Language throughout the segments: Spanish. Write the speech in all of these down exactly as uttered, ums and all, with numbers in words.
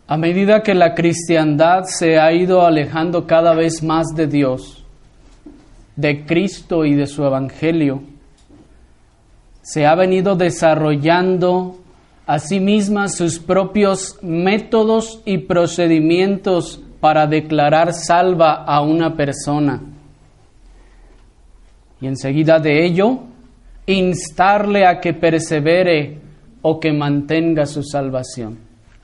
A medida que la cristiandad se ha ido alejando cada vez más de Dios, de Cristo y de su Evangelio, se ha venido desarrollando a sí misma sus propios métodos y procedimientos para declarar salva a una persona. Y enseguida de ello, instarle a que persevere o que mantenga su salvación.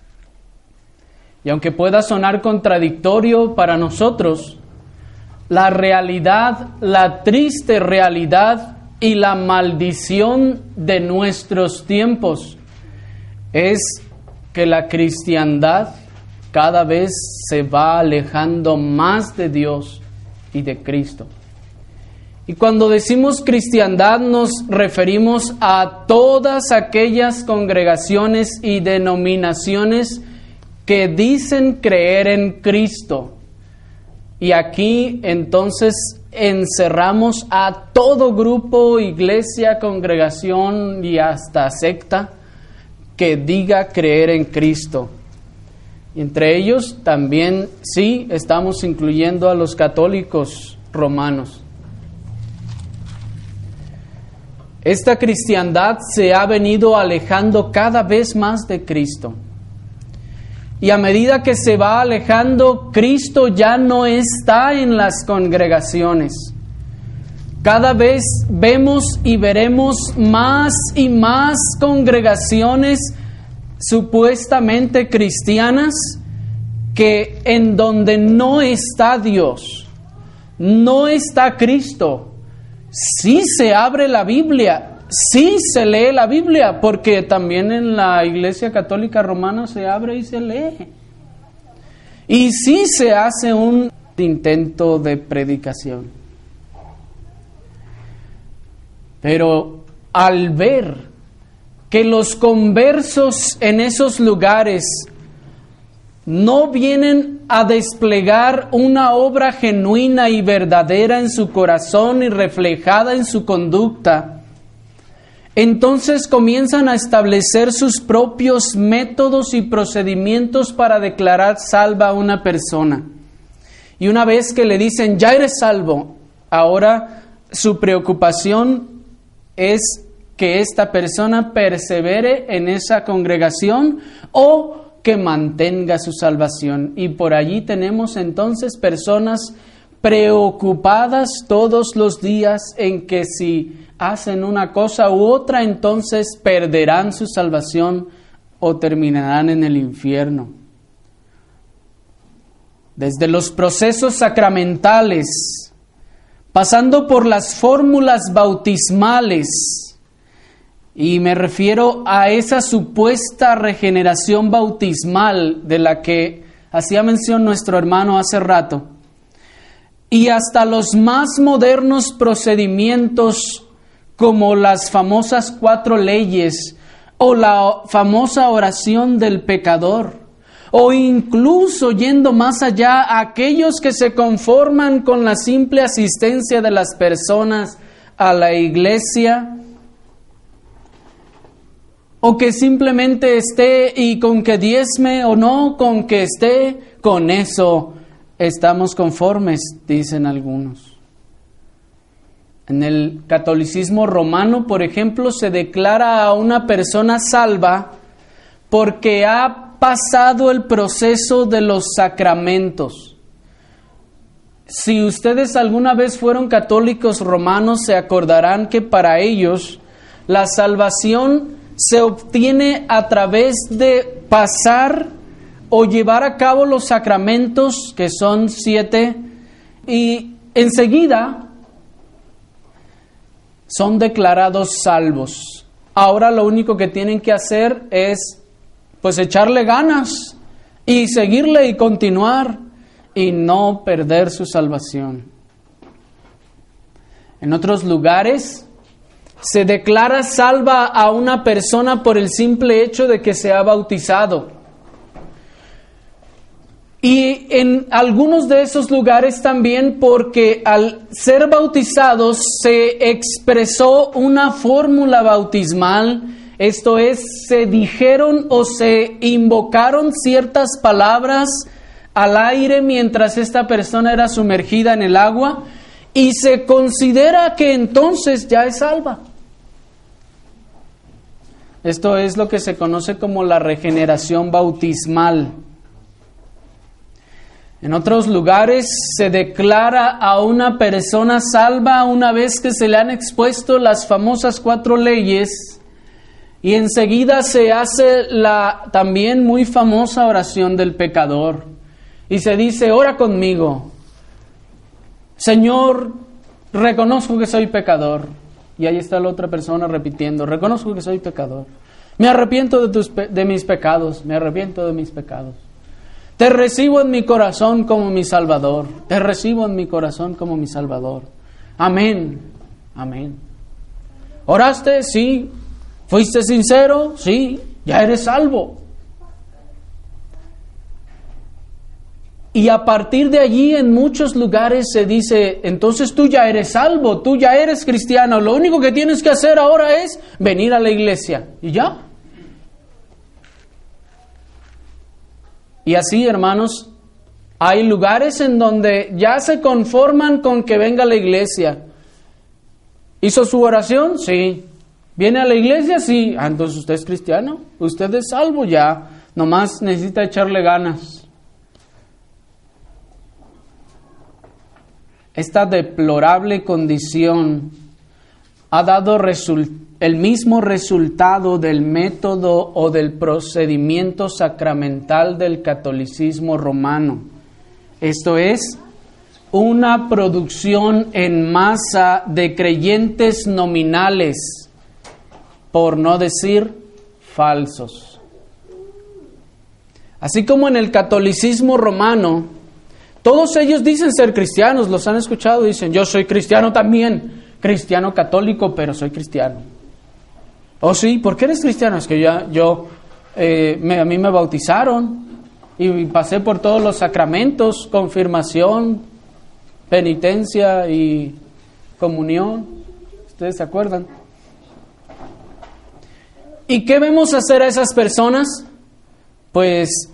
Y aunque pueda sonar contradictorio para nosotros, la realidad, la triste realidad y la maldición de nuestros tiempos es que la cristiandad cada vez se va alejando más de Dios y de Cristo. Y cuando decimos cristiandad nos referimos a todas aquellas congregaciones y denominaciones que dicen creer en Cristo. Y aquí entonces encerramos a todo grupo, iglesia, congregación y hasta secta que diga creer en Cristo. Y entre ellos también sí estamos incluyendo a los católicos romanos. Esta cristiandad se ha venido alejando cada vez más de Cristo. Y a medida que se va alejando, Cristo ya no está en las congregaciones. Cada vez vemos y veremos más y más congregaciones supuestamente cristianas que en donde no está Dios, no está Cristo. Sí se abre la Biblia, sí se lee la Biblia, porque también en la Iglesia Católica Romana se abre y se lee. Y sí se hace un intento de predicación. Pero al ver que los conversos en esos lugares no vienen a desplegar una obra genuina y verdadera en su corazón y reflejada en su conducta, entonces comienzan a establecer sus propios métodos y procedimientos para declarar salva a una persona. Y una vez que le dicen, ya eres salvo, ahora su preocupación es que esta persona persevere en esa congregación o que mantenga su salvación. Y por allí tenemos entonces personas preocupadas todos los días en que si hacen una cosa u otra, entonces perderán su salvación o terminarán en el infierno. Desde los procesos sacramentales, pasando por las fórmulas bautismales, y me refiero a esa supuesta regeneración bautismal de la que hacía mención nuestro hermano hace rato, y hasta los más modernos procedimientos como las famosas cuatro leyes o la famosa oración del pecador, o incluso yendo más allá, aquellos que se conforman con la simple asistencia de las personas a la iglesia, o que simplemente esté y con que diezme o no, con que esté, con eso estamos conformes, dicen algunos. En el catolicismo romano, por ejemplo, se declara a una persona salva porque ha pasado el proceso de los sacramentos. Si ustedes alguna vez fueron católicos romanos, se acordarán que para ellos la salvación se obtiene a través de pasar o llevar a cabo los sacramentos, que son siete, y enseguida son declarados salvos. Ahora lo único que tienen que hacer es pues echarle ganas y seguirle y continuar y no perder su salvación. En otros lugares se declara salva a una persona por el simple hecho de que se ha bautizado. Y en algunos de esos lugares también porque al ser bautizados se expresó una fórmula bautismal Esto es, se dijeron o se invocaron ciertas palabras al aire mientras esta persona era sumergida en el agua y se considera que entonces ya es salva. Esto es lo que se conoce como la regeneración bautismal. En otros lugares se declara a una persona salva una vez que se le han expuesto las famosas cuatro leyes y enseguida se hace la también muy famosa oración del pecador y se dice: ora conmigo, Señor, reconozco que soy pecador. Y ahí está la otra persona repitiendo: reconozco que soy pecador. Me arrepiento de, tus pe- de mis pecados, me arrepiento de mis pecados. Te recibo en mi corazón como mi Salvador. Te recibo en mi corazón como mi Salvador. Amén, amén. ¿Oraste? Sí. ¿Fuiste sincero? Sí. Ya eres salvo. Y a partir de allí en muchos lugares se dice: entonces tú ya eres salvo, tú ya eres cristiano, lo único que tienes que hacer ahora es venir a la iglesia. ¿Y ya? Y así, hermanos, hay lugares en donde ya se conforman con que venga a la iglesia. ¿Hizo su oración? Sí. ¿Viene a la iglesia? Sí. Ah, entonces usted es cristiano, usted es salvo ya, nomás necesita echarle ganas. Esta deplorable condición ha dado resul- el mismo resultado del método o del procedimiento sacramental del catolicismo romano. Esto es, una producción en masa de creyentes nominales, por no decir falsos. Así como en el catolicismo romano, todos ellos dicen ser cristianos, los han escuchado, dicen: yo soy cristiano también, cristiano católico, pero soy cristiano. ¿Oh sí? ¿Por qué eres cristiano? Es que ya, yo, eh, me, a mí me bautizaron y pasé por todos los sacramentos, confirmación, penitencia y comunión. ¿Ustedes se acuerdan? ¿Y qué vemos hacer a esas personas? Pues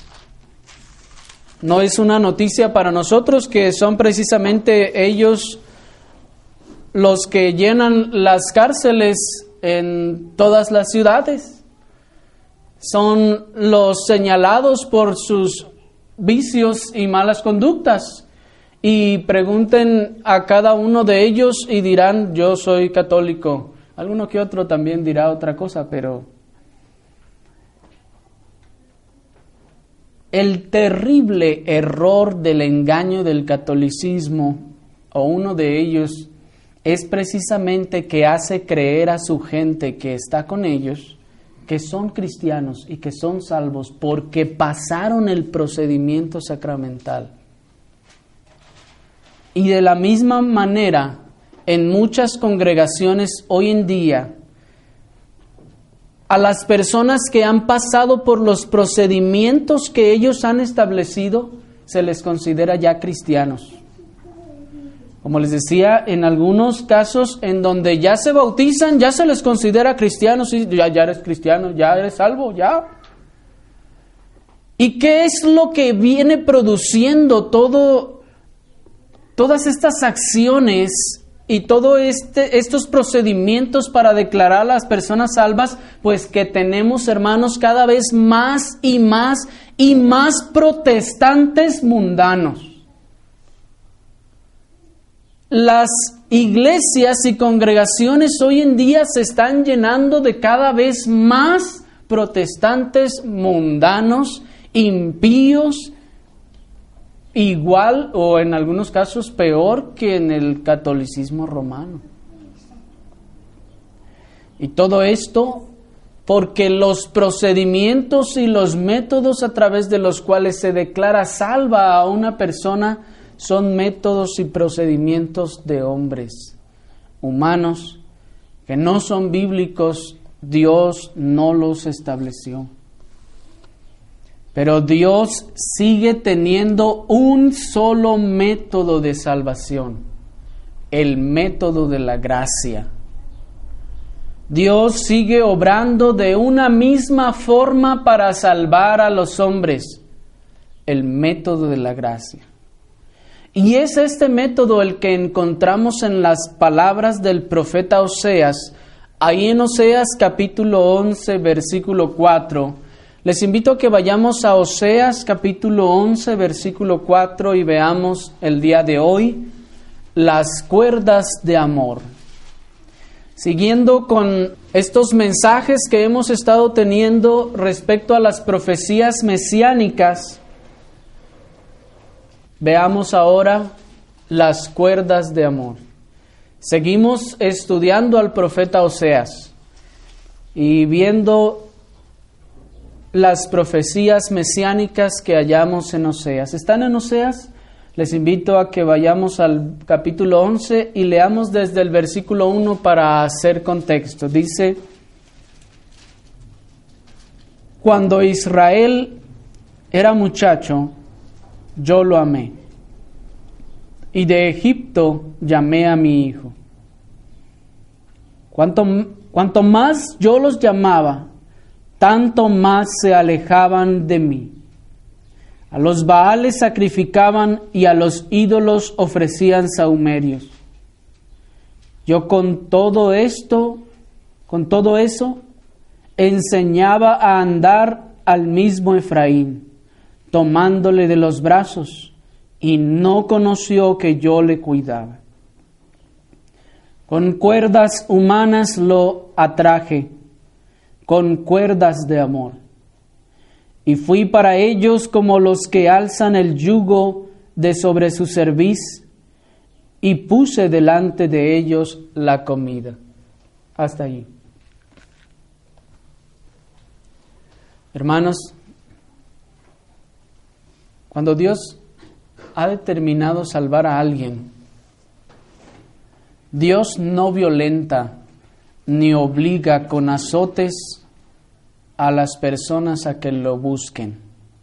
no es una noticia para nosotros que son precisamente ellos los que llenan las cárceles en todas las ciudades. Son los señalados por sus vicios y malas conductas. Y pregunten a cada uno de ellos y dirán: yo soy católico. Alguno que otro también dirá otra cosa, pero el terrible error del engaño del catolicismo, o uno de ellos, es precisamente que hace creer a su gente que está con ellos que son cristianos y que son salvos porque pasaron el procedimiento sacramental. Y de la misma manera, en muchas congregaciones hoy en día, a las personas que han pasado por los procedimientos que ellos han establecido, se les considera ya cristianos. Como les decía, en algunos casos en donde ya se bautizan, ya se les considera cristianos, y ya, ya eres cristiano, ya eres salvo, ya. ¿Y qué es lo que viene produciendo todo, todas estas acciones y todos este, estos procedimientos para declarar a las personas salvas? Pues que tenemos, hermanos, cada vez más y más y más protestantes mundanos. Las iglesias y congregaciones hoy en día se están llenando de cada vez más protestantes mundanos, impíos, igual o en algunos casos peor que en el catolicismo romano. Y todo esto porque los procedimientos y los métodos a través de los cuales se declara salva a una persona son métodos y procedimientos de hombres humanos que no son bíblicos. Dios no los estableció. Pero Dios sigue teniendo un solo método de salvación: el método de la gracia. Dios sigue obrando de una misma forma para salvar a los hombres, el método de la gracia. Y es este método el que encontramos en las palabras del profeta Oseas, ahí en Oseas capítulo once, versículo cuatro. Les invito a que vayamos a Oseas capítulo once, versículo cuatro y veamos el día de hoy las cuerdas de amor. Siguiendo con estos mensajes que hemos estado teniendo respecto a las profecías mesiánicas, veamos ahora las cuerdas de amor. Seguimos estudiando al profeta Oseas y viendo las profecías mesiánicas que hallamos en Oseas. ¿Están en Oseas? Les invito a que vayamos al capítulo once y leamos desde el versículo uno para hacer contexto. Dice: cuando Israel era muchacho, yo lo amé, y de Egipto llamé a mi hijo. Cuanto, cuanto más yo los llamaba, tanto más se alejaban de mí. A los Baales sacrificaban y a los ídolos ofrecían sahumerios. Yo con todo esto, con todo eso, enseñaba a andar al mismo Efraín, tomándole de los brazos, y no conoció que yo le cuidaba. Con cuerdas humanas lo atraje, con cuerdas de amor. Y fui para ellos como los que alzan el yugo de sobre su cerviz, y puse delante de ellos la comida. Hasta allí. Hermanos, cuando Dios ha determinado salvar a alguien, Dios no violenta ni obliga con azotes a las personas a que lo busquen.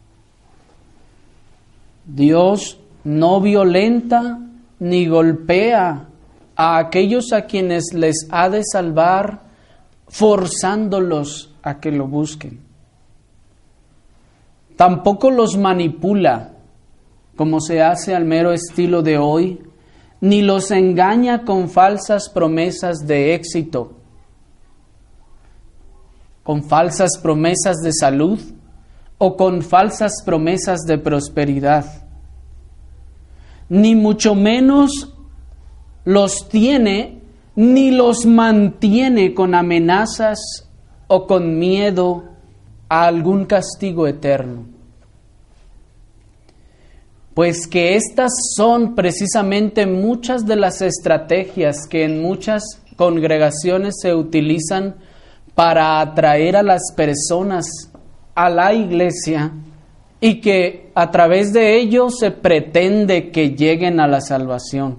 Dios no violenta ni golpea a aquellos a quienes les ha de salvar, forzándolos a que lo busquen. Tampoco los manipula, como se hace al mero estilo de hoy, ni los engaña con falsas promesas de éxito, con falsas promesas de salud o con falsas promesas de prosperidad. Ni mucho menos los tiene ni los mantiene con amenazas o con miedo a algún castigo eterno. Pues que estas son precisamente muchas de las estrategias que en muchas congregaciones se utilizan para atraer a las personas a la iglesia y que a través de ello se pretende que lleguen a la salvación.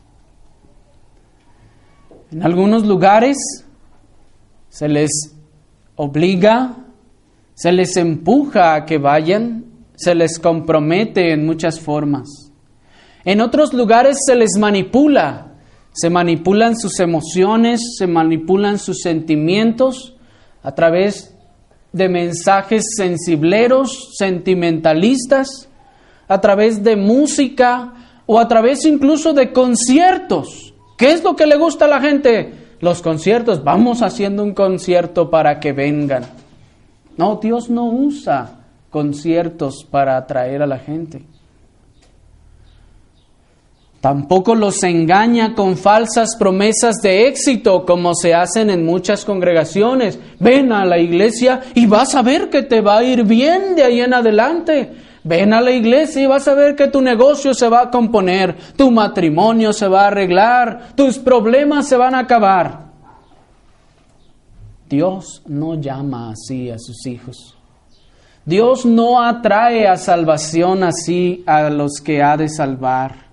En algunos lugares se les obliga, se les empuja a que vayan, se les compromete en muchas formas. En otros lugares se les manipula. Se manipulan sus emociones, se manipulan sus sentimientos a través de mensajes sensibleros, sentimentalistas, a través de música o a través incluso de conciertos. ¿Qué es lo que le gusta a la gente? Los conciertos. Vamos haciendo un concierto para que vengan. No, Dios no usa conciertos para atraer a la gente. Tampoco los engaña con falsas promesas de éxito, como se hacen en muchas congregaciones. Ven a la iglesia y vas a ver que te va a ir bien de ahí en adelante. Ven a la iglesia y vas a ver que tu negocio se va a componer, tu matrimonio se va a arreglar, tus problemas se van a acabar. Dios no llama así a sus hijos. Dios no atrae a salvación así a los que ha de salvar.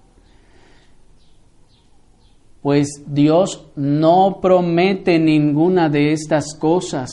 Pues Dios no promete ninguna de estas cosas,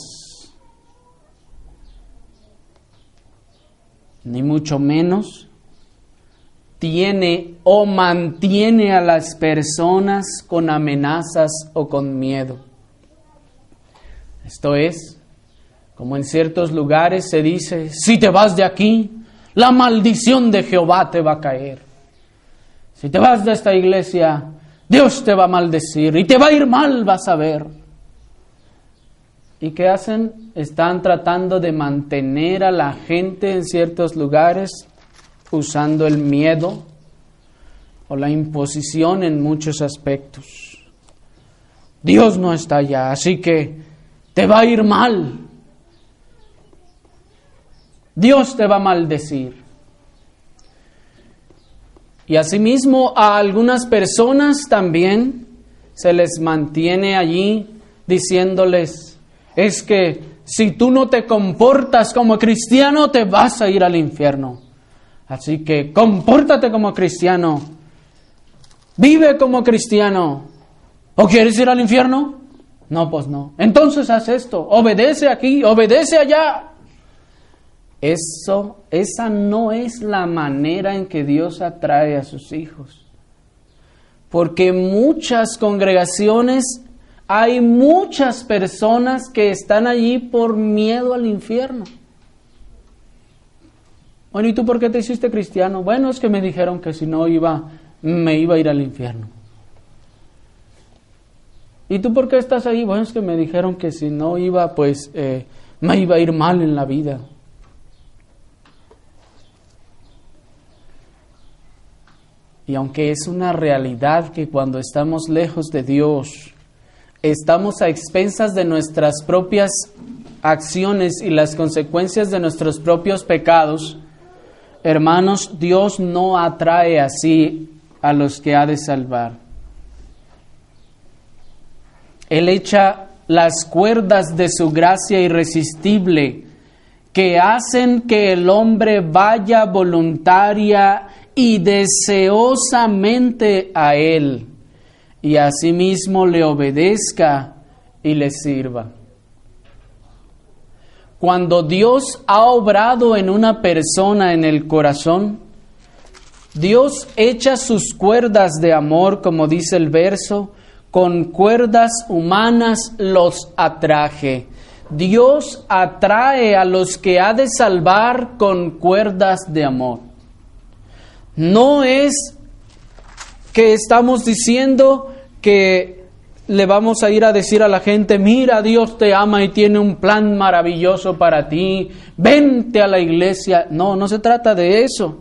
ni mucho menos tiene o mantiene a las personas con amenazas o con miedo. Esto es, como en ciertos lugares se dice, si te vas de aquí, la maldición de Jehová te va a caer. Si te vas de esta iglesia, Dios te va a maldecir y te va a ir mal, vas a ver. ¿Y qué hacen? Están tratando de mantener a la gente en ciertos lugares usando el miedo o la imposición en muchos aspectos. Dios no está allá, así que te va a ir mal. Dios te va a maldecir. Y asimismo a algunas personas también se les mantiene allí diciéndoles, es que si tú no te comportas como cristiano te vas a ir al infierno. Así que compórtate como cristiano, vive como cristiano. ¿O quieres ir al infierno? No, pues no. Entonces haz esto, obedece aquí, obedece allá. Eso, esa no es la manera en que Dios atrae a sus hijos. Porque muchas congregaciones, hay muchas personas que están allí por miedo al infierno. Bueno, ¿y tú por qué te hiciste cristiano? Bueno, es que me dijeron que si no iba, me iba a ir al infierno. ¿Y tú por qué estás ahí? Bueno, es que me dijeron que si no iba, pues eh, me iba a ir mal en la vida. Y aunque es una realidad que cuando estamos lejos de Dios, estamos a expensas de nuestras propias acciones y las consecuencias de nuestros propios pecados, hermanos, Dios no atrae así a los que ha de salvar. Él echa las cuerdas de su gracia irresistible que hacen que el hombre vaya voluntaria y deseosamente a Él, y asimismo le obedezca y le sirva. Cuando Dios ha obrado en una persona en el corazón, Dios echa sus cuerdas de amor, como dice el verso, con cuerdas humanas los atraje. Dios atrae a los que ha de salvar con cuerdas de amor. No es que estamos diciendo que le vamos a ir a decir a la gente, mira, Dios te ama y tiene un plan maravilloso para ti, vente a la iglesia. No, no se trata de eso.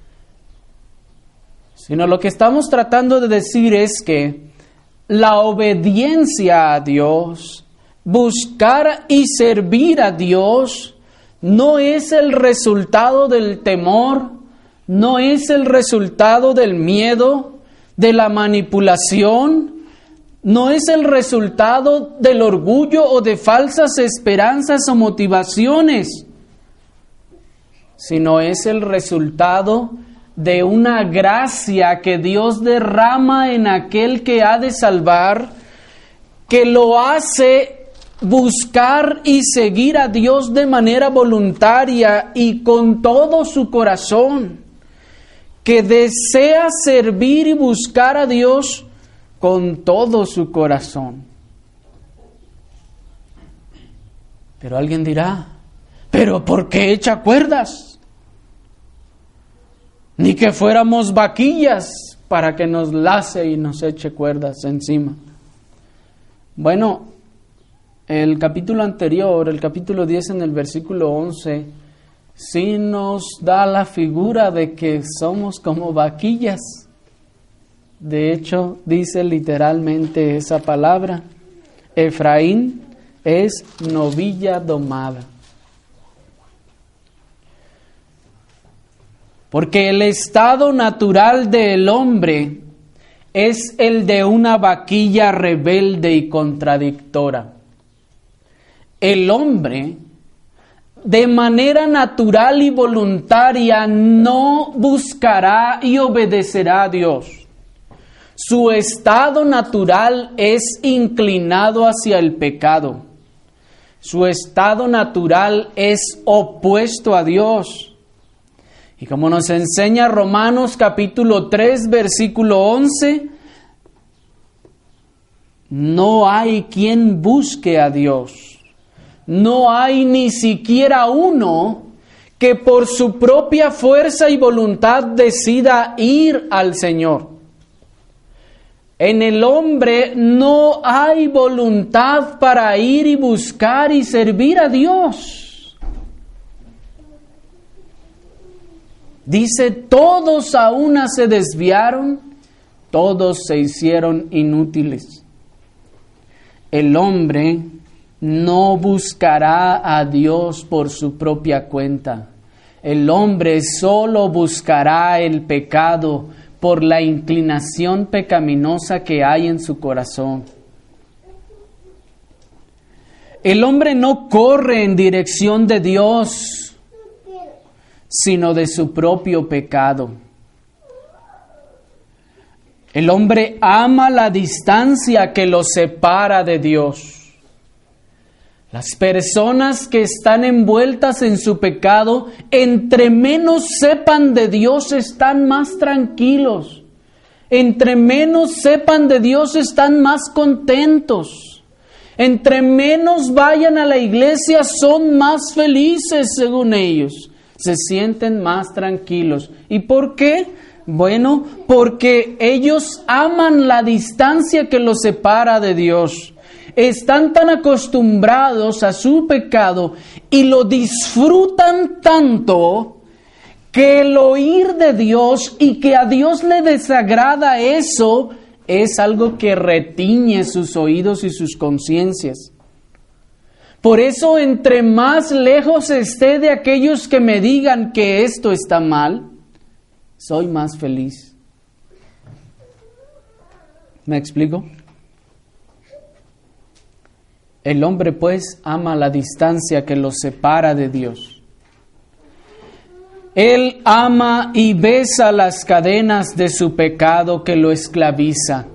Sino lo que estamos tratando de decir es que la obediencia a Dios, buscar y servir a Dios, no es el resultado del temor, no es el resultado del miedo, de la manipulación, no es el resultado del orgullo o de falsas esperanzas o motivaciones, sino es el resultado de una gracia que Dios derrama en aquel que ha de salvar, que lo hace buscar y seguir a Dios de manera voluntaria y con todo su corazón, que desea servir y buscar a Dios con todo su corazón. Pero alguien dirá, ¿pero por qué echa cuerdas? Ni que fuéramos vaquillas para que nos lace y nos eche cuerdas encima. Bueno, el capítulo anterior, el capítulo diez en el versículo once, sí nos da la figura de que somos como vaquillas. De hecho, dice literalmente esa palabra. Efraín es novilla domada. Porque el estado natural del hombre es el de una vaquilla rebelde y contradictora. El hombre, de manera natural y voluntaria, no buscará y obedecerá a Dios. Su estado natural es inclinado hacia el pecado. Su estado natural es opuesto a Dios. Y como nos enseña Romanos capítulo tres, versículo once, no hay quien busque a Dios. no hay ni siquiera uno que por su propia fuerza y voluntad decida ir al Señor. En el hombre no hay voluntad para ir y buscar y servir a Dios. Dice, todos a una se desviaron, todos se hicieron inútiles. El hombre no buscará a Dios por su propia cuenta. El hombre solo buscará el pecado por la inclinación pecaminosa que hay en su corazón. El hombre no corre en dirección de Dios, sino de su propio pecado. El hombre ama la distancia que lo separa de Dios. Las personas que están envueltas en su pecado, entre menos sepan de Dios, están más tranquilos. Entre menos sepan de Dios, están más contentos. Entre menos vayan a la iglesia, son más felices según ellos. Se sienten más tranquilos. ¿Y por qué? Bueno, porque ellos aman la distancia que los separa de Dios. Están tan acostumbrados a su pecado y lo disfrutan tanto que el oír de Dios y que a Dios le desagrada eso es algo que retiñe sus oídos y sus conciencias. Por eso, entre más lejos esté de aquellos que me digan que esto está mal, soy más feliz. ¿Me explico? El hombre, pues, ama la distancia que lo separa de Dios. Él ama y besa las cadenas de su pecado que lo esclaviza.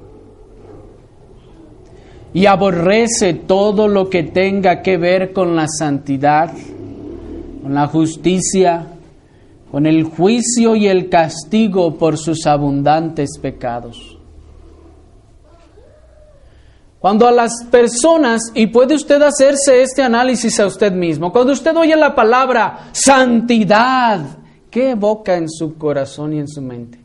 Y aborrece todo lo que tenga que ver con la santidad, con la justicia, con el juicio y el castigo por sus abundantes pecados. Cuando a las personas, y puede usted hacerse este análisis a usted mismo, cuando usted oye la palabra santidad, ¿qué evoca en su corazón y en su mente?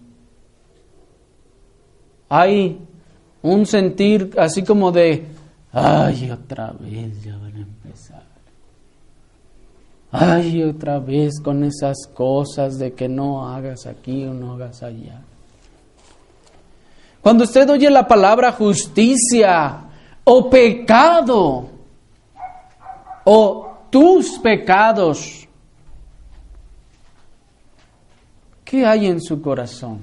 Hay un sentir así como de, ay, otra vez ya van a empezar. Ay, otra vez con esas cosas de que no hagas aquí o no hagas allá. Cuando usted oye la palabra justicia o pecado o tus pecados, ¿qué hay en su corazón?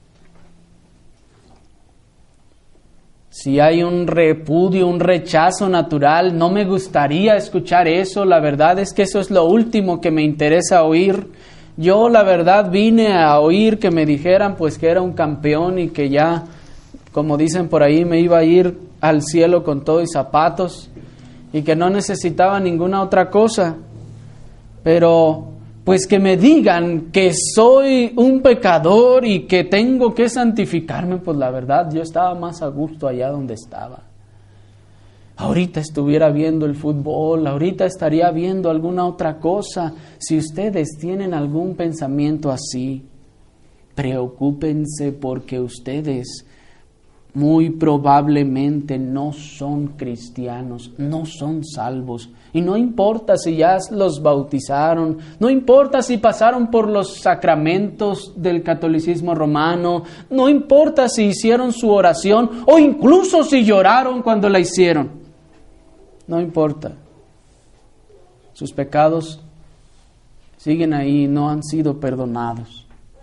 Si hay un repudio, un rechazo natural, no me gustaría escuchar eso. La verdad es que eso es lo último que me interesa oír. Yo, la verdad, vine a oír que me dijeran pues que era un campeón y que ya, como dicen por ahí, me iba a ir al cielo con todo y zapatos y que no necesitaba ninguna otra cosa. Pero pues que me digan que soy un pecador y que tengo que santificarme, pues la verdad yo estaba más a gusto allá donde estaba. Ahorita estuviera viendo el fútbol, ahorita estaría viendo alguna otra cosa. Si ustedes tienen algún pensamiento así, preocúpense porque ustedes muy probablemente no son cristianos, no son salvos. Y no importa si ya los bautizaron, no importa si pasaron por los sacramentos del catolicismo romano, no importa si hicieron su oración o incluso si lloraron cuando la hicieron. No importa. Sus pecados siguen ahí, no han sido perdonados.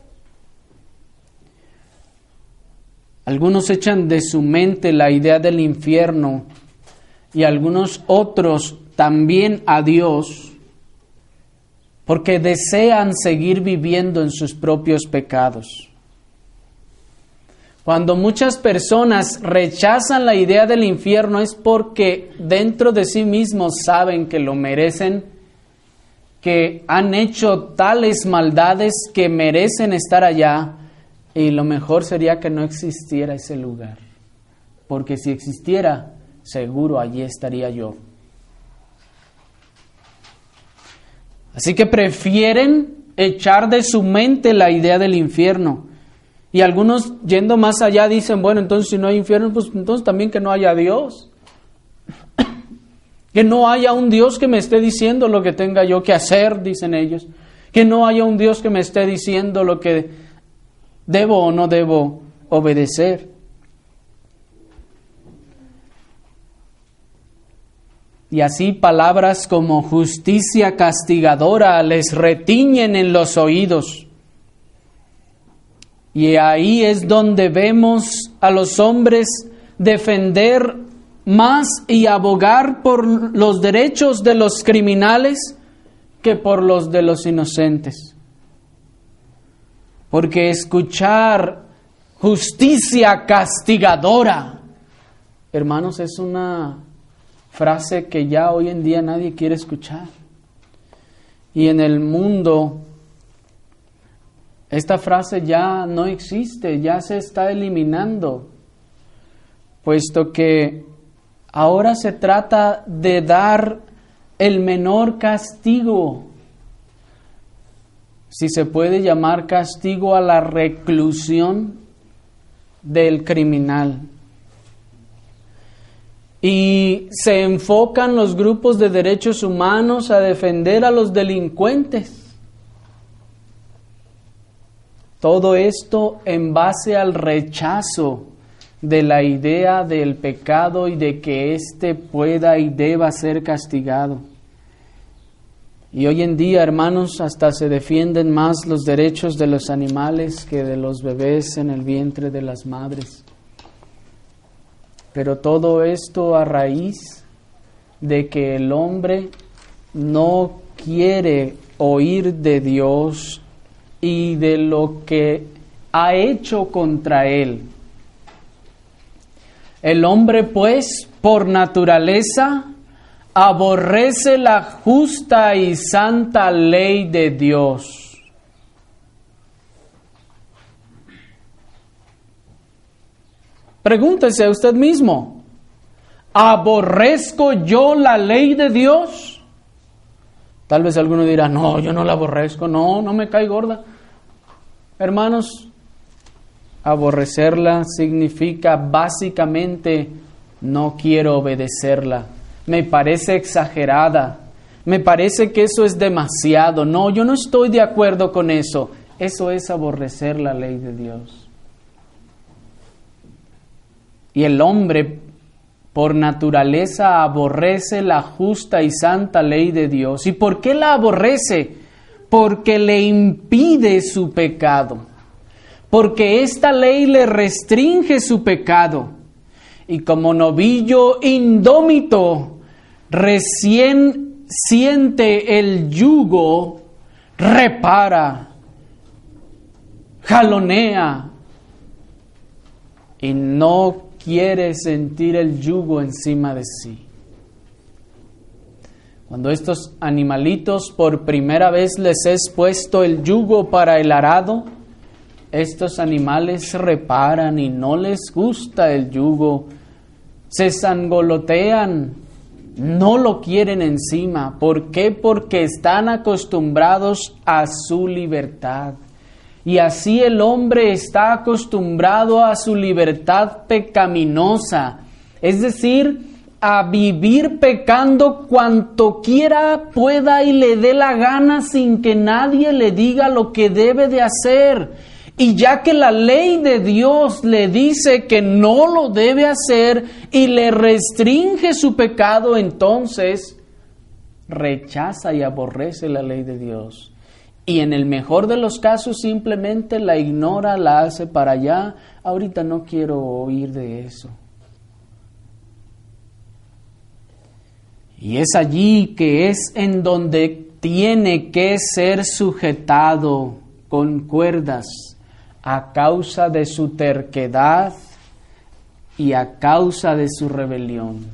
Algunos echan de su mente la idea del infierno y algunos otros también a Dios porque desean seguir viviendo en sus propios pecados. Cuando muchas personas rechazan la idea del infierno es porque dentro de sí mismos saben que lo merecen, que han hecho tales maldades que merecen estar allá. Y lo mejor sería que no existiera ese lugar, porque si existiera, seguro allí estaría yo. Así que prefieren echar de su mente la idea del infierno. Y algunos, yendo más allá, dicen, bueno, entonces si no hay infierno, pues entonces también que no haya Dios. Que no haya un Dios que me esté diciendo lo que tenga yo que hacer, dicen ellos. Que no haya un Dios que me esté diciendo lo que debo o no debo obedecer. Y así palabras como justicia castigadora les retiñen en los oídos. Y ahí es donde vemos a los hombres defender más y abogar por los derechos de los criminales que por los de los inocentes. Porque escuchar justicia castigadora, hermanos, es una frase que ya hoy en día nadie quiere escuchar. Y en el mundo esta frase ya no existe, ya se está eliminando, puesto que ahora se trata de dar el menor castigo, si se puede llamar castigo, a la reclusión del criminal. Y se enfocan los grupos de derechos humanos a defender a los delincuentes. Todo esto en base al rechazo de la idea del pecado y de que éste pueda y deba ser castigado. Y hoy en día, hermanos, hasta se defienden más los derechos de los animales que de los bebés en el vientre de las madres. Pero todo esto a raíz de que el hombre no quiere oír de Dios y de lo que ha hecho contra él. El hombre, pues, por naturaleza, aborrece la justa y santa ley de Dios. Pregúntese a usted mismo, ¿aborrezco yo la ley de Dios? Tal vez alguno dirá, no, yo no la aborrezco, no, no me cae gorda. Hermanos, aborrecerla significa básicamente no quiero obedecerla. Me parece exagerada, me parece que eso es demasiado. No, yo no estoy de acuerdo con eso. Eso es aborrecer la ley de Dios. Y el hombre, por naturaleza, aborrece la justa y santa ley de Dios. ¿Y por qué la aborrece? Porque le impide su pecado. Porque esta ley le restringe su pecado. Y como novillo indómito, recién siente el yugo, repara, jalonea y no quiere sentir el yugo encima de sí. Cuando estos animalitos por primera vez les es puesto el yugo para el arado, estos animales reparan y no les gusta el yugo, se sangolotean, no lo quieren encima. ¿Por qué? Porque están acostumbrados a su libertad. Y así el hombre está acostumbrado a su libertad pecaminosa, es decir, a vivir pecando cuanto quiera, pueda y le dé la gana sin que nadie le diga lo que debe de hacer. Y ya que la ley de Dios le dice que no lo debe hacer y le restringe su pecado, entonces rechaza y aborrece la ley de Dios. Y en el mejor de los casos simplemente la ignora, la hace para allá. Ahorita no quiero oír de eso. Y es allí que es en donde tiene que ser sujetado con cuerdas a causa de su terquedad y a causa de su rebelión.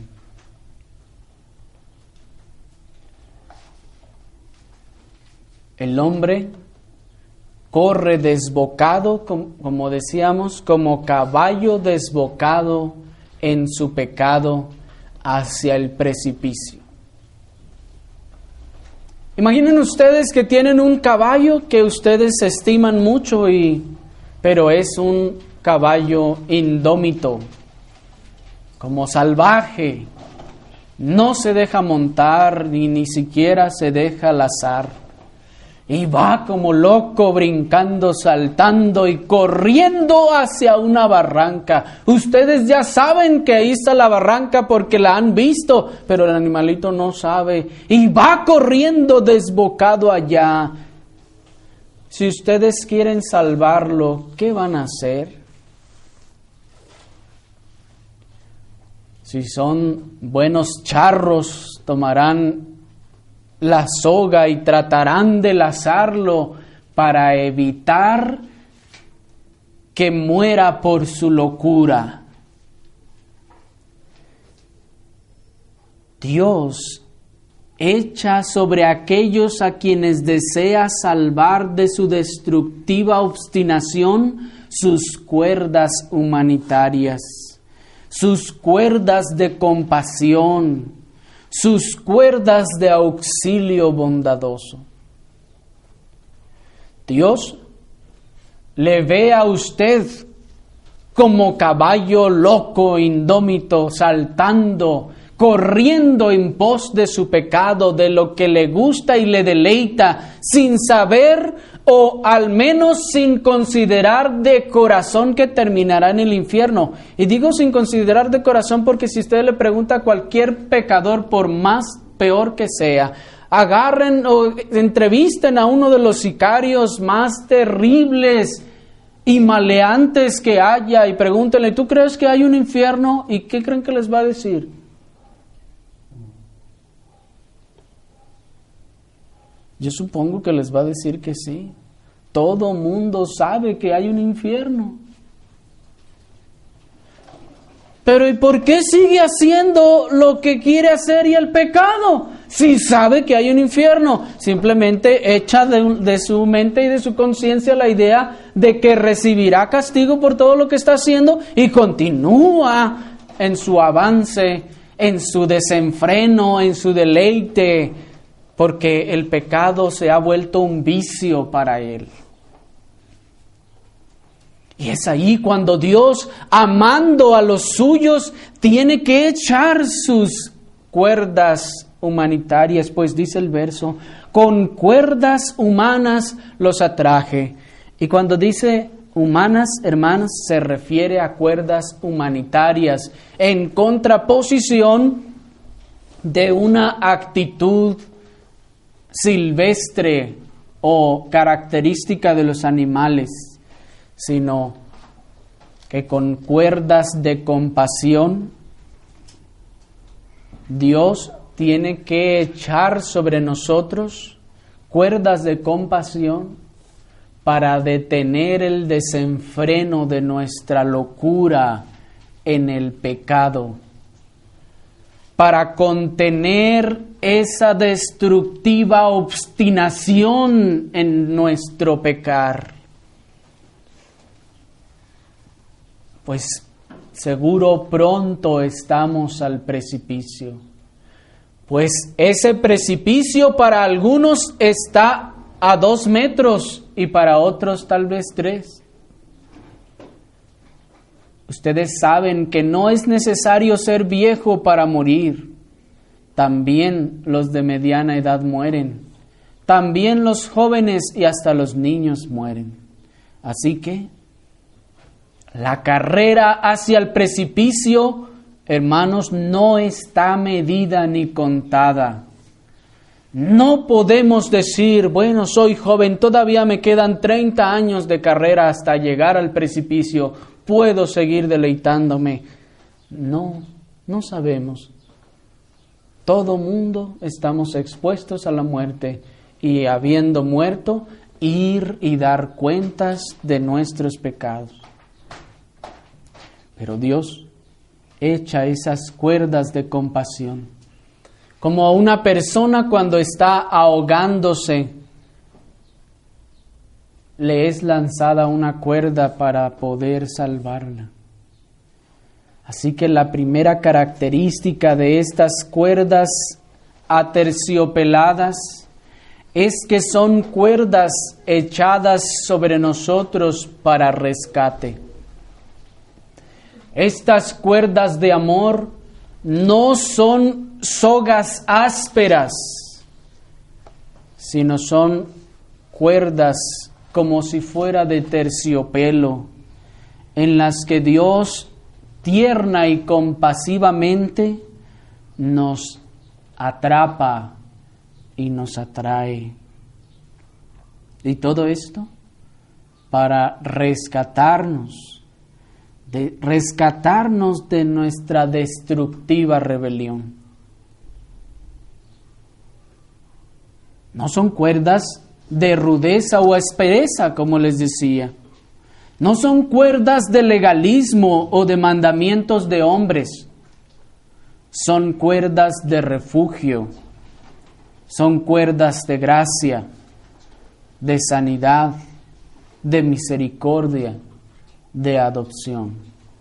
El hombre corre desbocado, como decíamos, como caballo desbocado en su pecado hacia el precipicio. Imaginen ustedes que tienen un caballo que ustedes estiman mucho, y, pero es un caballo indómito, como salvaje. No se deja montar ni ni siquiera se deja lazar. Y va como loco, brincando, saltando y corriendo hacia una barranca. Ustedes ya saben que ahí está la barranca porque la han visto, pero el animalito no sabe. Y va corriendo desbocado allá. Si ustedes quieren salvarlo, ¿qué van a hacer? Si son buenos charros, tomarán la soga y tratarán de lazarlo para evitar que muera por su locura. Dios echa sobre aquellos a quienes desea salvar de su destructiva obstinación sus cuerdas humanitarias, sus cuerdas de compasión, sus cuerdas de auxilio bondadoso. Dios le ve a usted como caballo loco, indómito, saltando, corriendo en pos de su pecado, de lo que le gusta y le deleita, sin saber o al menos sin considerar de corazón que terminará en el infierno. Y digo sin considerar de corazón porque si usted le pregunta a cualquier pecador, por más peor que sea, agarren o entrevisten a uno de los sicarios más terribles y maleantes que haya y pregúntenle, ¿tú crees que hay un infierno? ¿Y qué creen que les va a decir? Yo supongo que les va a decir que sí. Todo mundo sabe que hay un infierno. Pero ¿y por qué sigue haciendo lo que quiere hacer y el pecado? Si sabe que hay un infierno, simplemente echa de, de su mente y de su conciencia la idea de que recibirá castigo por todo lo que está haciendo y continúa en su avance, en su desenfreno, en su deleite, porque el pecado se ha vuelto un vicio para él. Y es ahí cuando Dios, amando a los suyos, tiene que echar sus cuerdas humanitarias, pues dice el verso, con cuerdas humanas los atraje. Y cuando dice humanas, hermanos, se refiere a cuerdas humanitarias, en contraposición de una actitud silvestre o característica de los animales, sino que con cuerdas de compasión Dios tiene que echar sobre nosotros cuerdas de compasión para detener el desenfreno de nuestra locura en el pecado, para contener esa destructiva obstinación en nuestro pecar. Pues seguro pronto estamos al precipicio. Pues ese precipicio para algunos está a dos metros y para otros tal vez tres. Ustedes saben que no es necesario ser viejo para morir. También los de mediana edad mueren. También los jóvenes y hasta los niños mueren. Así que la carrera hacia el precipicio, hermanos, no está medida ni contada. No podemos decir, bueno, soy joven, todavía me quedan treinta años de carrera hasta llegar al precipicio, puedo seguir deleitándome. No, no sabemos. Todo mundo estamos expuestos a la muerte y habiendo muerto, ir y dar cuentas de nuestros pecados. Pero Dios echa esas cuerdas de compasión, como una persona cuando está ahogándose, le es lanzada una cuerda para poder salvarla. Así que la primera característica de estas cuerdas aterciopeladas es que son cuerdas echadas sobre nosotros para rescate. Estas cuerdas de amor no son sogas ásperas, sino son cuerdas como si fuera de terciopelo, en las que Dios tierna y compasivamente nos atrapa y nos atrae. Y todo esto para rescatarnos, de rescatarnos de nuestra destructiva rebelión. No son cuerdas de rudeza o aspereza, como les decía. No son cuerdas de legalismo o de mandamientos de hombres. Son cuerdas de refugio. Son cuerdas de gracia, de sanidad, de misericordia, de adopción.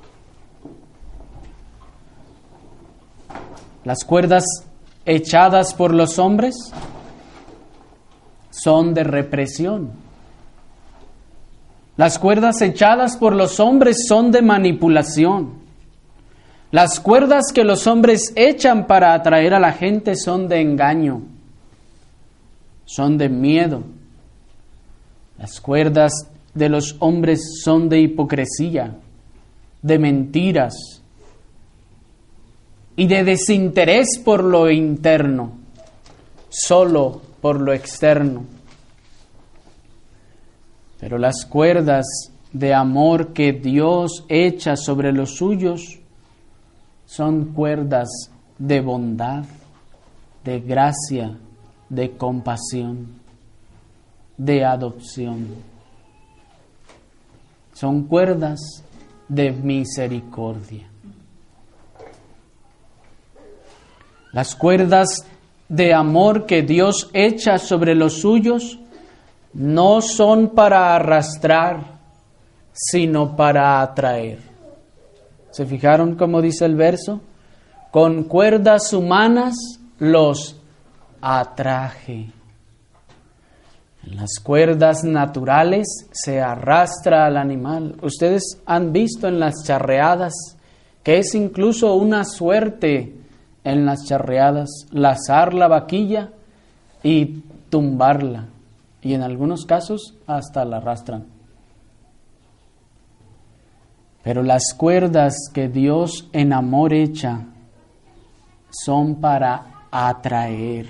Las cuerdas echadas por los hombres son de represión. Las cuerdas echadas por los hombres son de manipulación. Las cuerdas que los hombres echan para atraer a la gente son de engaño, son de miedo. Las cuerdas de los hombres son de hipocresía, de mentiras y de desinterés por lo interno, solo por lo externo. Pero las cuerdas de amor que Dios echa sobre los suyos son cuerdas de bondad, de gracia, de compasión, de adopción. Son cuerdas de misericordia. Las cuerdas de amor que Dios echa sobre los suyos no son para arrastrar, sino para atraer. ¿Se fijaron cómo dice el verso? Con cuerdas humanas los atraje. En las cuerdas naturales se arrastra al animal. Ustedes han visto en las charreadas que es incluso una suerte en las charreadas lazar la vaquilla y tumbarla. Y en algunos casos hasta la arrastran. Pero las cuerdas que Dios en amor echa son para atraer.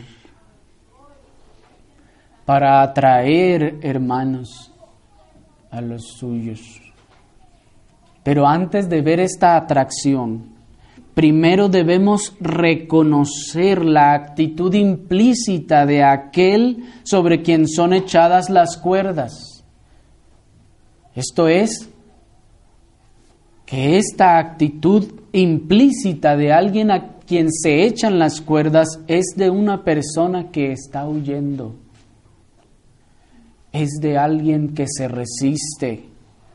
Para atraer, hermanos, a los suyos. Pero antes de ver esta atracción, primero debemos reconocer la actitud implícita de aquel sobre quien son echadas las cuerdas. Esto es, que esta actitud implícita de alguien a quien se echan las cuerdas es de una persona que está huyendo. Es de alguien que se resiste.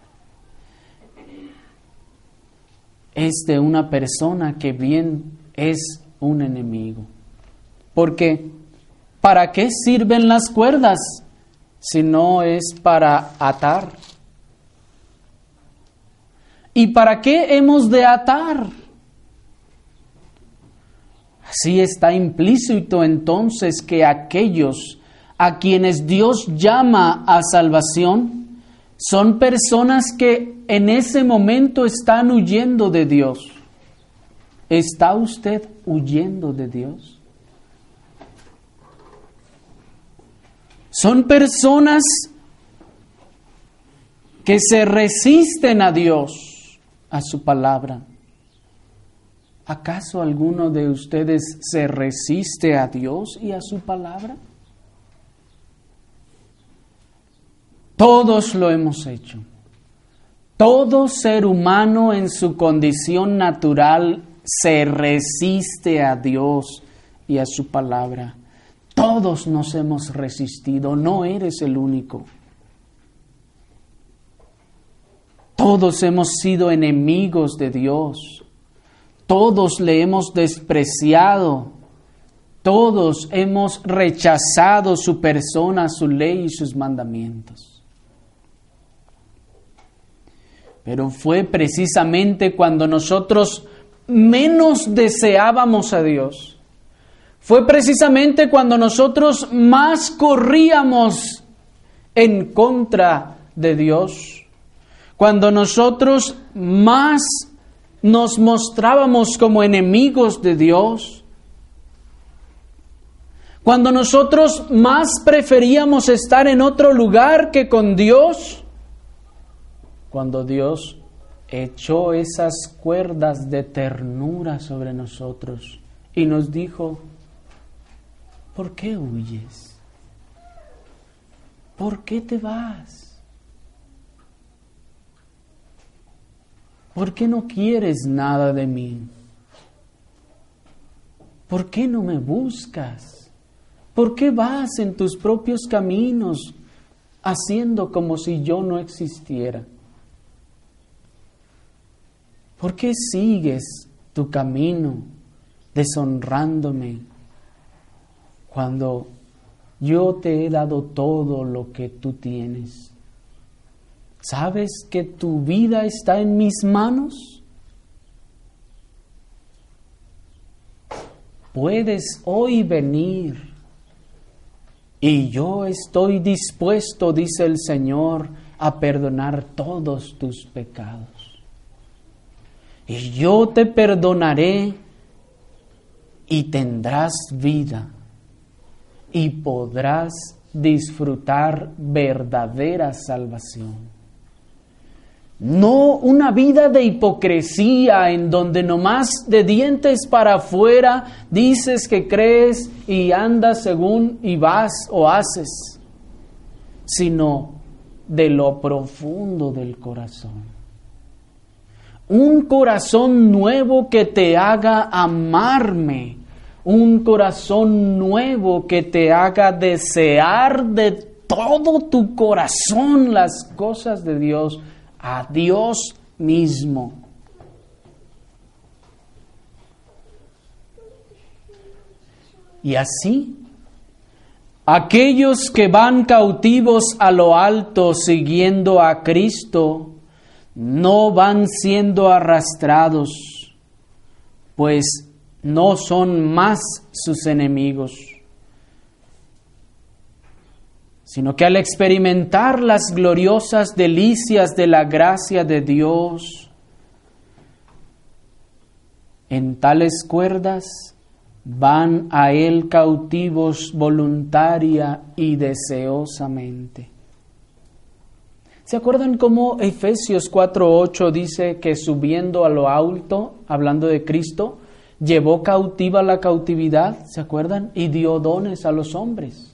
Es de una persona que bien es un enemigo. Porque, ¿para qué sirven las cuerdas si no es para atar? ¿Y para qué hemos de atar? Así está implícito entonces que aquellos a quienes Dios llama a salvación son personas que en ese momento están huyendo de Dios. ¿Está usted huyendo de Dios? Son personas que se resisten a Dios, a su palabra. ¿Acaso alguno de ustedes se resiste a Dios y a su palabra? Todos lo hemos hecho. Todo ser humano en su condición natural se resiste a Dios y a su palabra. Todos nos hemos resistido, no eres el único. Todos hemos sido enemigos de Dios. Todos le hemos despreciado Todos hemos rechazado su persona, su ley y sus mandamientos. Pero fue precisamente cuando nosotros menos deseábamos a Dios. Fue precisamente cuando nosotros más corríamos en contra de Dios. Cuando nosotros más nos mostrábamos como enemigos de Dios. Cuando nosotros más preferíamos estar en otro lugar que con Dios. Cuando Dios echó esas cuerdas de ternura sobre nosotros y nos dijo: ¿por qué huyes? ¿Por qué te vas? ¿Por qué no quieres nada de mí? ¿Por qué no me buscas? ¿Por qué vas en tus propios caminos haciendo como si yo no existiera? ¿Por qué sigues tu camino deshonrándome cuando yo te he dado todo lo que tú tienes? ¿Sabes que tu vida está en mis manos? Puedes hoy venir y yo estoy dispuesto, dice el Señor, a perdonar todos tus pecados. Y yo te perdonaré y tendrás vida y podrás disfrutar verdadera salvación. No una vida de hipocresía en donde nomás de dientes para afuera dices que crees y andas según y vas o haces, sino de lo profundo del corazón. Un corazón nuevo que te haga amarme, un corazón nuevo que te haga desear de todo tu corazón las cosas de Dios, a Dios mismo. Y así, aquellos que van cautivos a lo alto siguiendo a Cristo, no van siendo arrastrados, pues no son más sus enemigos, sino que al experimentar las gloriosas delicias de la gracia de Dios, en tales cuerdas van a Él cautivos voluntaria y deseosamente. ¿Se acuerdan cómo Efesios cuatro ocho dice que subiendo a lo alto, hablando de Cristo, llevó cautiva la cautividad? ¿Se acuerdan? Y dio dones a los hombres.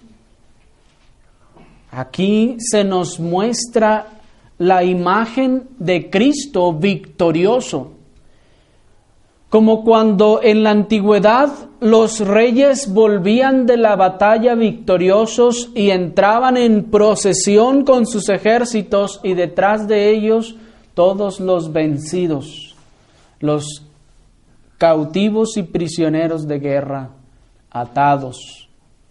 Aquí se nos muestra la imagen de Cristo victorioso. Como cuando en la antigüedad los reyes volvían de la batalla victoriosos y entraban en procesión con sus ejércitos y detrás de ellos todos los vencidos, los cautivos y prisioneros de guerra, atados.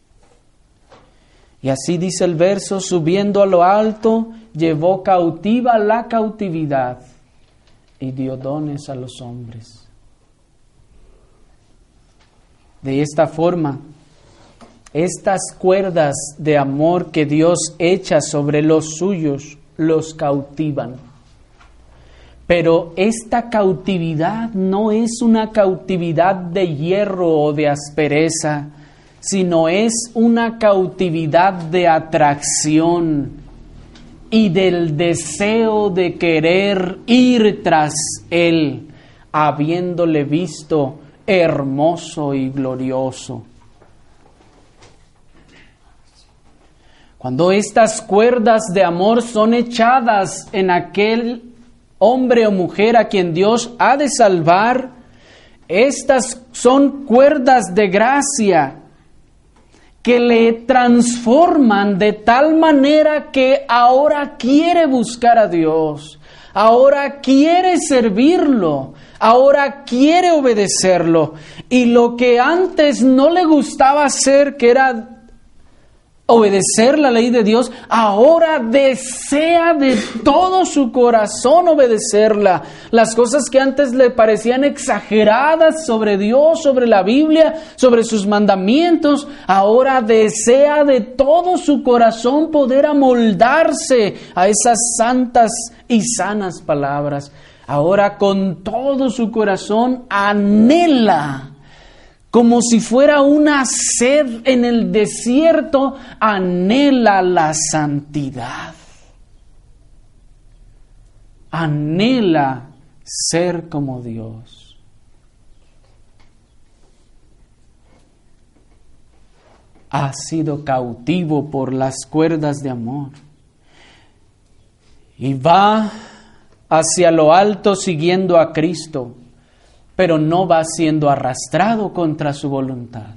Y así dice el verso: subiendo a lo alto, llevó cautiva la cautividad y dio dones a los hombres. De esta forma, estas cuerdas de amor que Dios echa sobre los suyos, los cautivan. Pero esta cautividad no es una cautividad de hierro o de aspereza, sino es una cautividad de atracción y del deseo de querer ir tras Él, habiéndole visto hermoso y glorioso. Cuando estas cuerdas de amor son echadas en aquel hombre o mujer a quien Dios ha de salvar, estas son cuerdas de gracia que le transforman de tal manera que ahora quiere buscar a Dios. ahora quiere servirlo, ahora quiere obedecerlo. Y lo que antes no le gustaba hacer, que era obedecer la ley de Dios, ahora desea de todo su corazón obedecerla. Las cosas que antes le parecían exageradas sobre Dios, sobre la Biblia, sobre sus mandamientos, ahora desea de todo su corazón poder amoldarse a esas santas y sanas palabras. Ahora con todo su corazón anhela, como si fuera una sed en el desierto, anhela la santidad. Anhela ser como Dios. Ha sido cautivo por las cuerdas de amor y va hacia lo alto siguiendo a Cristo, pero no va siendo arrastrado contra su voluntad,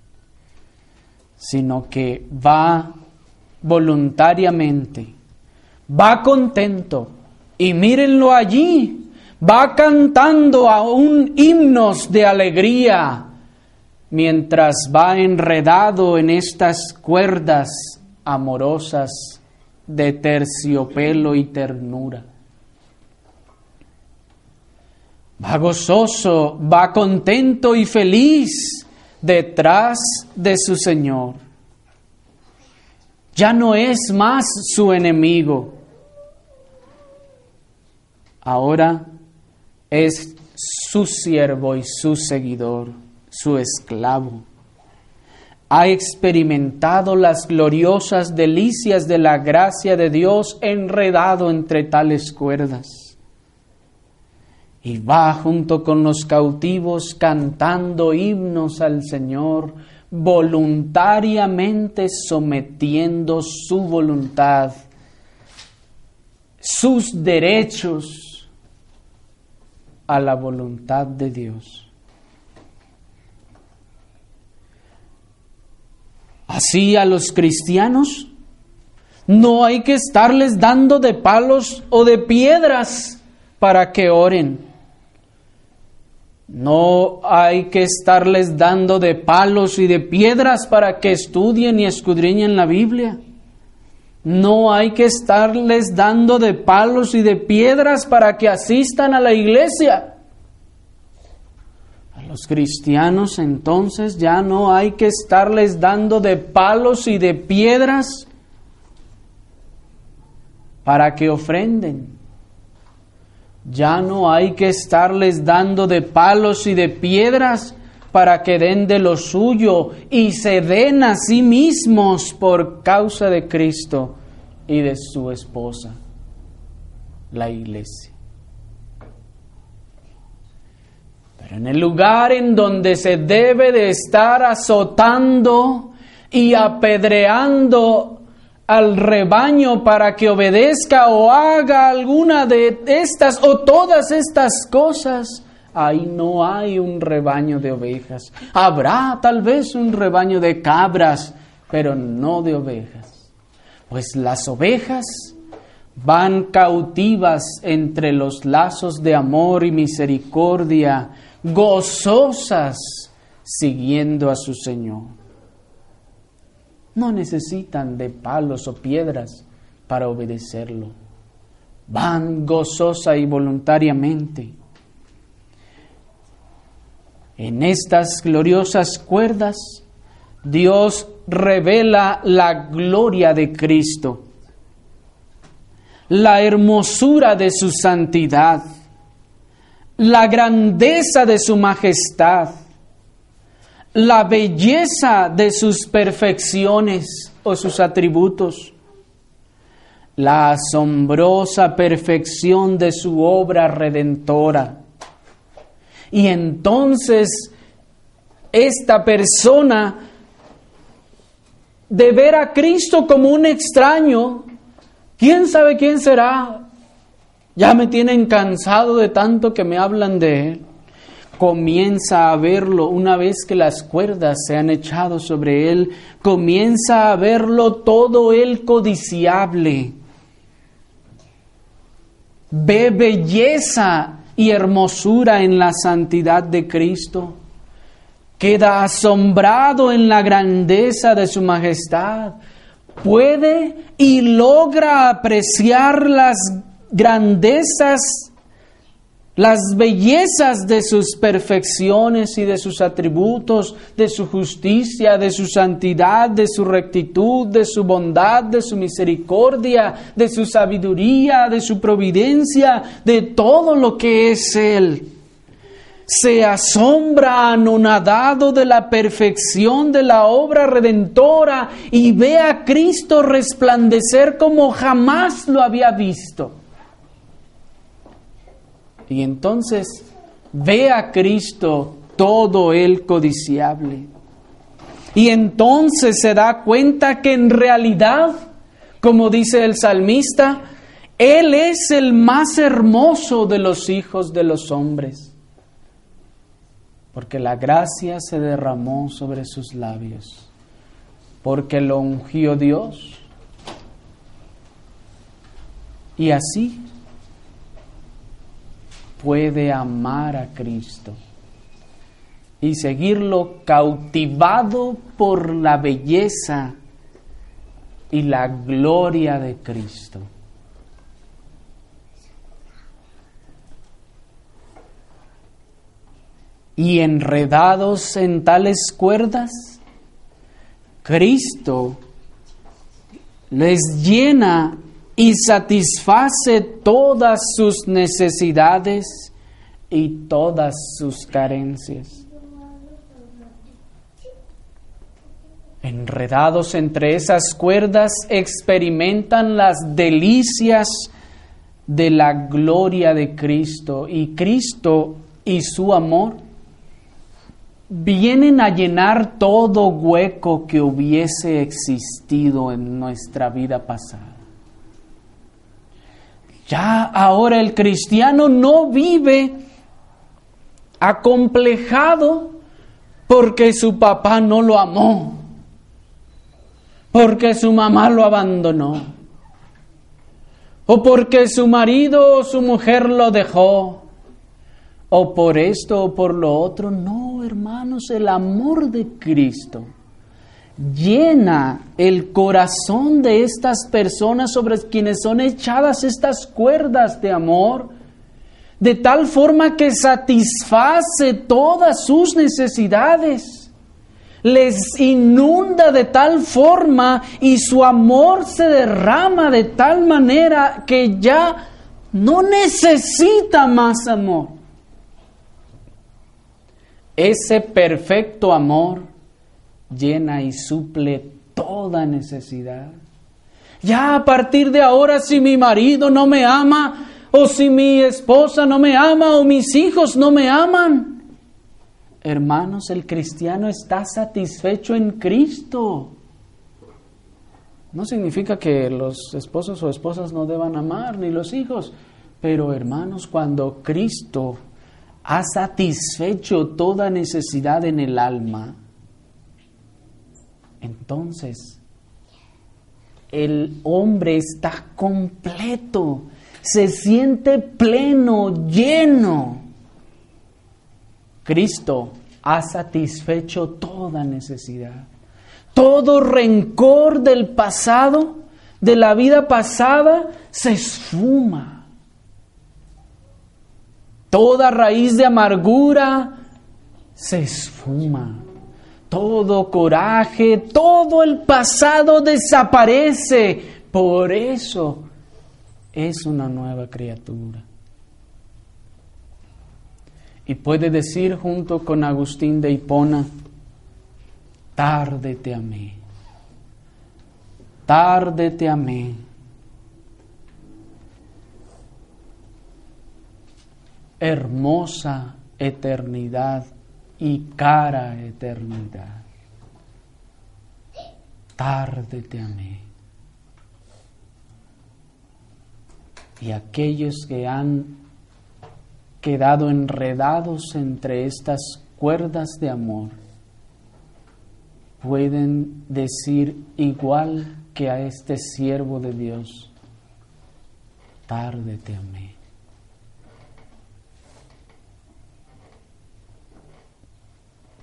sino que va voluntariamente, va contento, y mírenlo allí, va cantando aún himnos de alegría, mientras va enredado en estas cuerdas amorosas de terciopelo y ternura. Va gozoso, va contento y feliz detrás de su Señor. Ya no es más su enemigo. Ahora es su siervo y su seguidor, su esclavo. Ha experimentado las gloriosas delicias de la gracia de Dios enredado entre tales cuerdas. Y va junto con los cautivos cantando himnos al Señor, voluntariamente sometiendo su voluntad, sus derechos a la voluntad de Dios. Así a los cristianos no hay que estarles dando de palos o de piedras para que oren. No hay que estarles dando de palos y de piedras para que estudien y escudriñen la Biblia. No hay que estarles dando de palos y de piedras para que asistan a la iglesia. A los cristianos entonces ya no hay que estarles dando de palos y de piedras para que ofrenden. Ya no hay que estarles dando de palos y de piedras para que den de lo suyo y se den a sí mismos por causa de Cristo y de su esposa, la iglesia. Pero en el lugar en donde se debe de estar azotando y apedreando al rebaño para que obedezca o haga alguna de estas o todas estas cosas, ahí no hay un rebaño de ovejas. Habrá tal vez un rebaño de cabras, pero no de ovejas. Pues las ovejas van cautivas entre los lazos de amor y misericordia, gozosas, siguiendo a su Señor. No necesitan de palos o piedras para obedecerlo. Van gozosa y voluntariamente. En estas gloriosas cuerdas, Dios revela la gloria de Cristo, la hermosura de su santidad, la grandeza de su majestad, la belleza de sus perfecciones o sus atributos, la asombrosa perfección de su obra redentora. Y entonces esta persona, de ver a Cristo como un extraño, ¿quién sabe quién será? Ya me tienen cansado de tanto que me hablan de Él. Comienza a verlo una vez que las cuerdas se han echado sobre Él. Comienza a verlo todo Él codiciable. ve belleza y hermosura en la santidad de Cristo, queda asombrado en la grandeza de su majestad, puede y logra apreciar las grandezas, las bellezas de sus perfecciones y de sus atributos, de su justicia, de su santidad, de su rectitud, de su bondad, de su misericordia, de su sabiduría, de su providencia, de todo lo que es Él. Se asombra anonadado de la perfección de la obra redentora y ve a Cristo resplandecer como jamás lo había visto. Y entonces ve a Cristo todo el codiciable. Y entonces se da cuenta que en realidad, como dice el salmista, Él es el más hermoso de los hijos de los hombres, porque la gracia se derramó sobre sus labios, porque lo ungió Dios. Y así puede amar a Cristo y seguirlo cautivado por la belleza y la gloria de Cristo. Y enredados en tales cuerdas, Cristo les llena y satisface todas sus necesidades y todas sus carencias. Enredados entre esas cuerdas, experimentan las delicias de la gloria de Cristo, y Cristo y su amor vienen a llenar todo hueco que hubiese existido en nuestra vida pasada. Ya ahora el cristiano no vive acomplejado porque su papá no lo amó, porque su mamá lo abandonó, o porque su marido o su mujer lo dejó, o por esto o por lo otro. No, hermanos, el amor de Cristo llena el corazón de estas personas sobre quienes son echadas estas cuerdas de amor, de tal forma que satisface todas sus necesidades, les inunda de tal forma y su amor se derrama de tal manera que ya no necesita más amor. Ese perfecto amor llena y suple toda necesidad. Ya a partir de ahora, si mi marido no me ama, o si mi esposa no me ama, o mis hijos no me aman, hermanos, el cristiano está satisfecho en Cristo. No significa que los esposos o esposas no deban amar, ni los hijos, pero hermanos, cuando Cristo ha satisfecho toda necesidad en el alma, entonces el hombre está completo, se siente pleno, lleno. Cristo ha satisfecho toda necesidad. Todo rencor del pasado, de la vida pasada, se esfuma. Toda raíz de amargura se esfuma. Todo coraje, todo el pasado desaparece. Por eso es una nueva criatura. Y puede decir junto con Agustín de Hipona: tarde te amé, tarde te amé. Hermosa eternidad y cara eternidad. Tarde te amé. Y aquellos que han quedado enredados entre estas cuerdas de amor pueden decir igual que a este siervo de Dios: tarde te amé.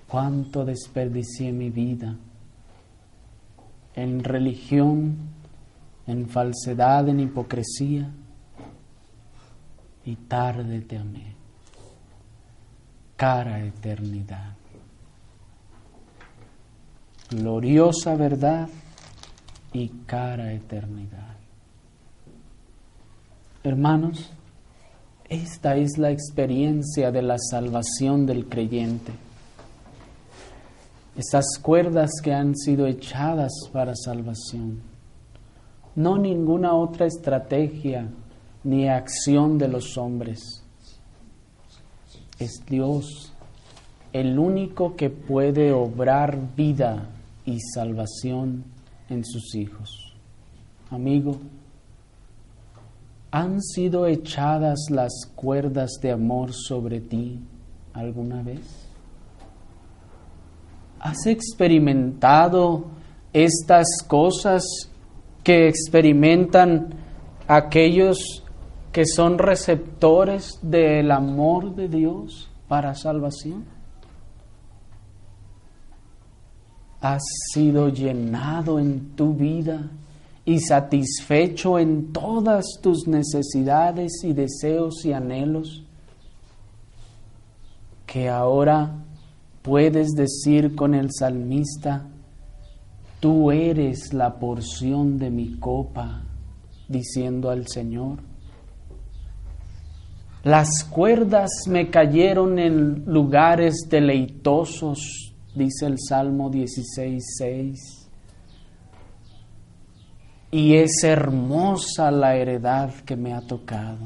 cuánto desperdicié mi vida en religión, en falsedad, en hipocresía, y tarde te amé. Cara eternidad. Gloriosa verdad y cara eternidad. Hermanos, esta es la experiencia de la salvación del creyente. Estas cuerdas que han sido echadas para salvación. No ninguna otra estrategia ni acción de los hombres. Es Dios el único que puede obrar vida y salvación en sus hijos. Amigo, ¿han sido echadas las cuerdas de amor sobre ti alguna vez? ¿Has experimentado estas cosas que experimentan aquellos que son receptores del amor de Dios para salvación? ¿Has sido llenado en tu vida y satisfecho en todas tus necesidades y deseos y anhelos, que ahora puedes decir con el salmista: tú eres la porción de mi copa, diciendo al Señor? Las cuerdas me cayeron en lugares deleitosos, dice el Salmo dieciséis, seis. Y es hermosa la heredad que me ha tocado.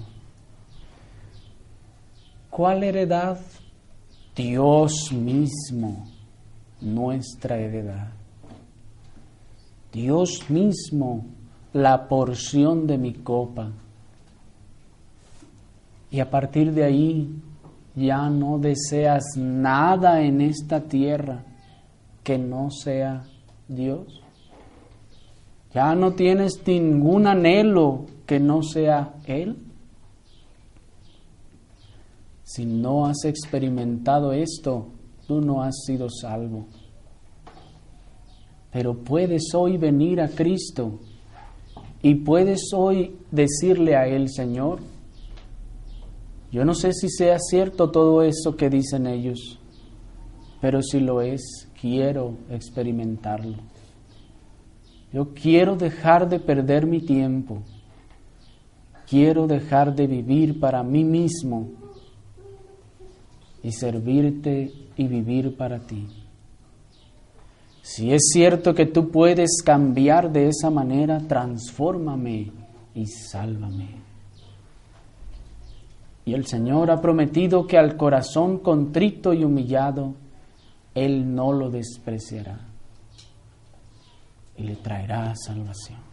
¿Cuál heredad? Dios mismo, nuestra heredad. Dios mismo, la porción de mi copa. Y a partir de ahí ya no deseas nada en esta tierra que no sea Dios. Ya no tienes ningún anhelo que no sea Él. Si no has experimentado esto, tú no has sido salvo. Pero puedes hoy venir a Cristo y puedes hoy decirle a Él: Señor, yo no sé si sea cierto todo eso que dicen ellos, pero si lo es, quiero experimentarlo. Yo quiero dejar de perder mi tiempo. Quiero dejar de vivir para mí mismo y servirte y vivir para ti. Si es cierto que tú puedes cambiar de esa manera, transfórmame y sálvame. Y el Señor ha prometido que al corazón contrito y humillado, Él no lo despreciará y le traerá salvación.